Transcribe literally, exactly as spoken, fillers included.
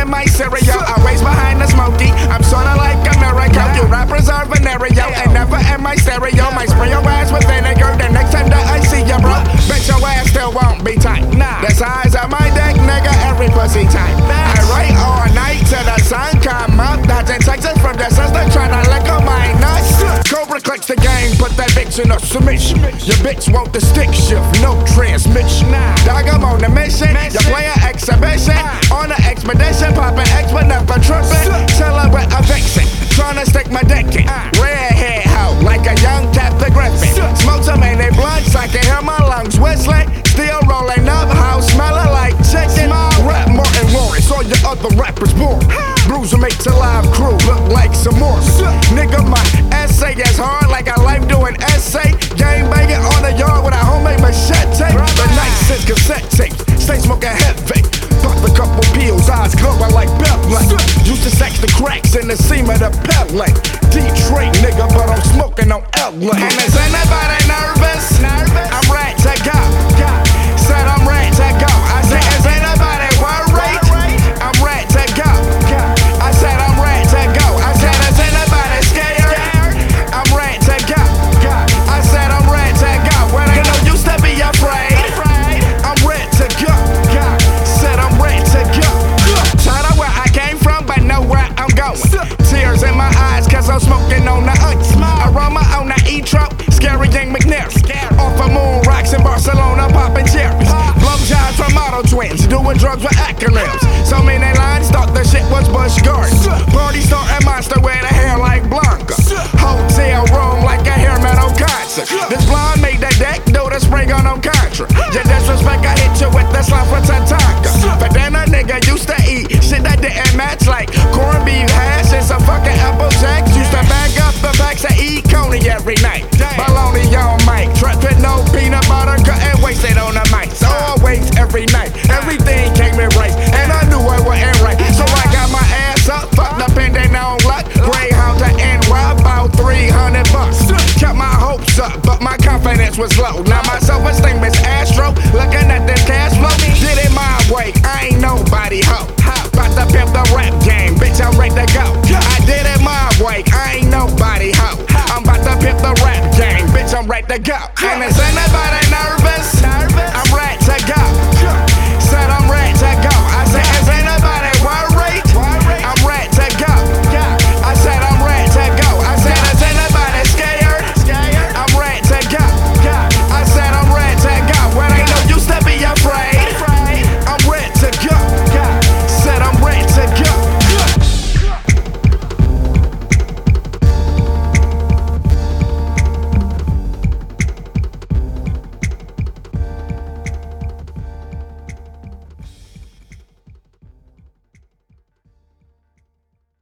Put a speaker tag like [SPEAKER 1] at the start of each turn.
[SPEAKER 1] in my cereal, always behind the smoky. I'm sorta like a miracle. You rappers are venereal and never in my stereo. Might spray your ass with vinegar the next time that I see ya, bro. Bet your ass still won't be tight. The size of my dick, nigga, every pussy tight. I write all night till the sun come up. Dodging Texas from the sister tryna lick on my nuts. Cobra clicks the game, put that bitch in a submission. Your bitch want the stick shift, no transmission. Dog, I'm on a mission. You play an exhibition on an expedition, popping X but never tripping. Chillin' with a vixen, tryna stick my dick in. Redhead hoe, like a young Captain Griffin. Smoke so many blunts, I can hear my lungs whistling. Still rolling up, house smelling like chicken. Rap Martin Lawrence, all your other rappers boring. Bruiser makes a live crew look like some more. Nigga, my essay is hard like a life doing essay. Gang banging on the yard with a homemade machete. The night since cassette tapes, stay smoking heavy. Pop a couple pills, eyes glowing like Beyblade. Used to sex the cracks in the seam of the pellet. Detroit nigga, but I'm smoking on L A. And is anybody nervous? I'm ready to go. Said I'm ready to go. I said, is anybody worried? I'm ready to go. I said I'm ready to go. I said, is anybody scared? I'm ready to go. I said I'm ready to go. When I know used to be afraid, I'm ready to go. Said I'm ready to go. Tired of where I came from, but know where I'm going. Tears in my eyes, cause I'm smoking on the ice. Aroma on the E-Tro, scary gang McNair. Off of Moon Rocks in Barcelona, popping cherries. Blowjobs from model twins, doing drugs with acronyms. So many lines, thought the shit was Busch Gardens. Party starting monster with a hair like Blanca. Hotel room like a hair metal concert. This blonde made that deck, do the spring on them Contra. Your disrespect, I hit you with the slump for Tatanka. But then a nigga used to eat shit that didn't match, like corned beef hash and some fucking apple jacks. Used to bag up the packs of E. Coney every night. Baloney on mic, trapped with no peanut butter, couldn't waste it on the mic. So always every night, everything came in right, and I knew I wasn't right. So I got my ass up, fucked up and then on luck. Greyhound to N Y, about three hundred bucks. Kept my hopes up, but my confidence was low. Now my self-esteem is Astro, looking at this cash flow. Did it my